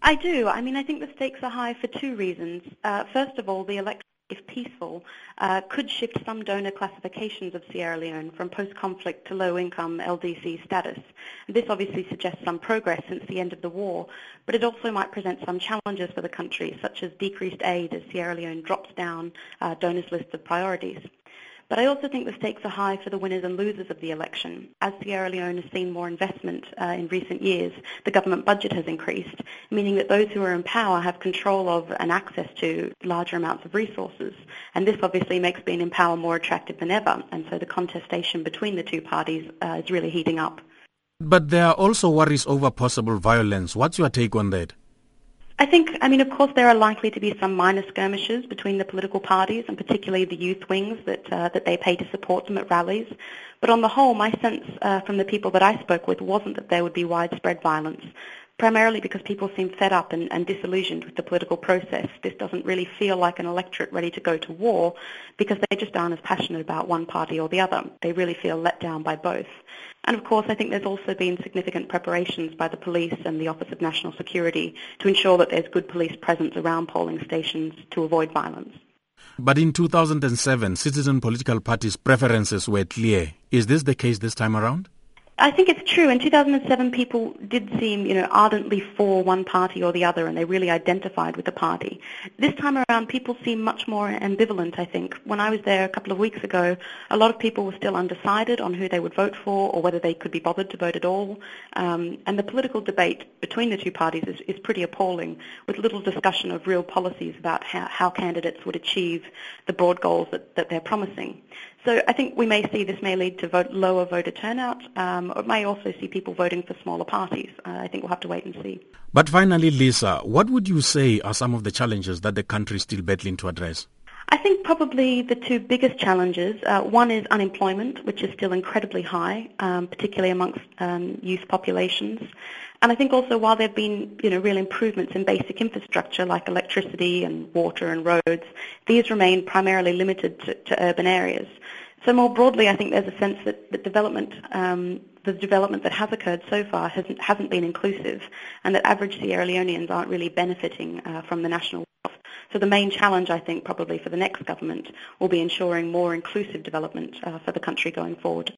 I do. I mean, I think the stakes are high for two reasons. First of all, the election, if peaceful, could shift some donor classifications of Sierra Leone from post-conflict to low-income LDC status. This obviously suggests some progress since the end of the war, but it also might present some challenges for the country, such as decreased aid as Sierra Leone drops down donors' list of priorities. But I also think the stakes are high for the winners and losers of the election. As Sierra Leone has seen more investment in recent years, the government budget has increased, meaning that those who are in power have control of and access to larger amounts of resources. And this obviously makes being in power more attractive than ever. And so the contestation between the two parties is really heating up. But there are also worries over possible violence. What's your take on that? Of course, there are likely to be some minor skirmishes between the political parties, and particularly the youth wings that they pay to support them at rallies. But on the whole, my sense from the people that I spoke with wasn't that there would be widespread violence, primarily because people seem fed up and disillusioned with the political process. This doesn't really feel like an electorate ready to go to war because they just aren't as passionate about one party or the other. They really feel let down by both. And of course, I think there's also been significant preparations by the police and the Office of National Security to ensure that there's good police presence around polling stations to avoid violence. But in 2007, citizen political parties' preferences were clear. Is this the case this time around? I think it's true. In 2007, people did seem, ardently for one party or the other, and they really identified with the party. This time around, people seem much more ambivalent, I think. When I was there a couple of weeks ago, a lot of people were still undecided on who they would vote for or whether they could be bothered to vote at all. And the political debate between the two parties is pretty appalling, with little discussion of real policies about how candidates would achieve the broad goals that they're promising. So I think this may lead to lower voter turnout, or it may also see people voting for smaller parties. I think we'll have to wait and see. But finally, Lisa, what would you say are some of the challenges that the country is still battling to address? I think probably the two biggest challenges, one is unemployment, which is still incredibly high, particularly amongst youth populations. And I think also while there have been, real improvements in basic infrastructure like electricity and water and roads, these remain primarily limited to urban areas. So more broadly, I think there's a sense that the development that has occurred so far hasn't been inclusive, and that average Sierra Leoneans aren't really benefiting from the national wealth. So the main challenge, I think, probably for the next government will be ensuring more inclusive development for the country going forward.